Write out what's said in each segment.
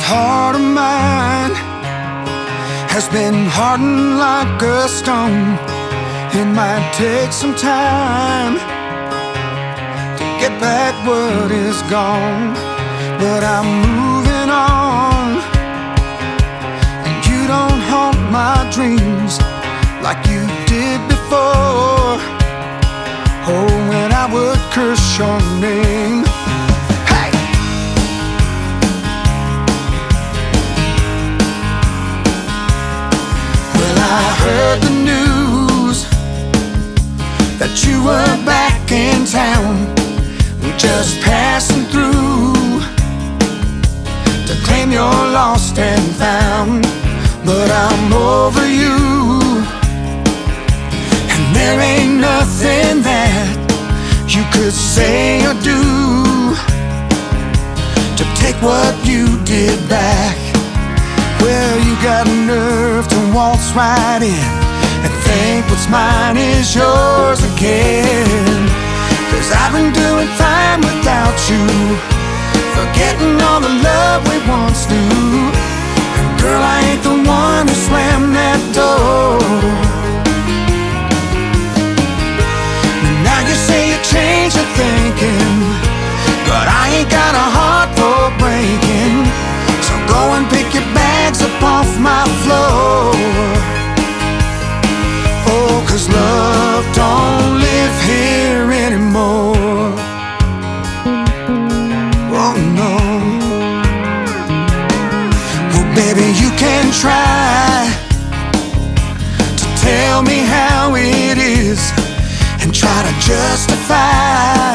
heart of mine has been hardened like a stone. It might take some time to get back what is gone, but I'm moving on, and you don't haunt my dreams like you did before. Oh, when I would curse your name. Hey! Well, I heard the news that you were back in town, just passing through to claim you're lost and found. But I'm over you, and there ain't nothing that you could say or do to take what you did back. Well, you got nerve to waltz right in and think what's mine is yours again. 'Cause I've been doing fine without you, forgetting all the love we once knew. And girl, I ain't the one who slammed that door. Now you say you changed your thinking, but I ain't got a heart for breaking. So go and pick your bags up off my floor. Oh, 'cause love don't live here anymore. Oh no. Well, baby, you can try to tell me how it is and try to justify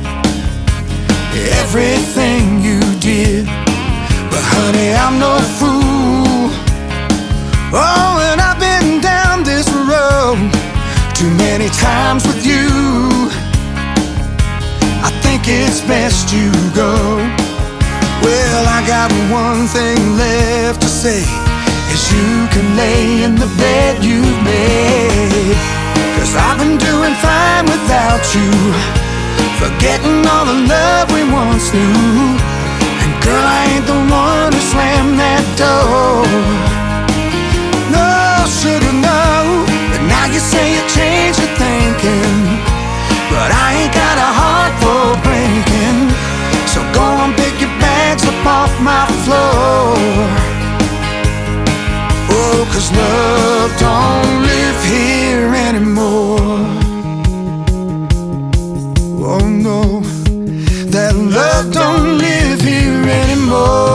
everything you did, but honey, I'm no fool. Oh, and I've been down this road too many times with you. I think it's best you go. Well, I got one thing left to say, is you can lay in the bed you've made. 'Cause I've been doing fine without you, forgetting all the love we once knew. And girl, I ain't the one who slammed that door. No, should've known, but now you say you changed your thinking, but I ain't got a heart for breaking. So go and pick your bags up off my floor. Oh, 'cause love don't live here anymore. Oh no, that love don't live here anymore.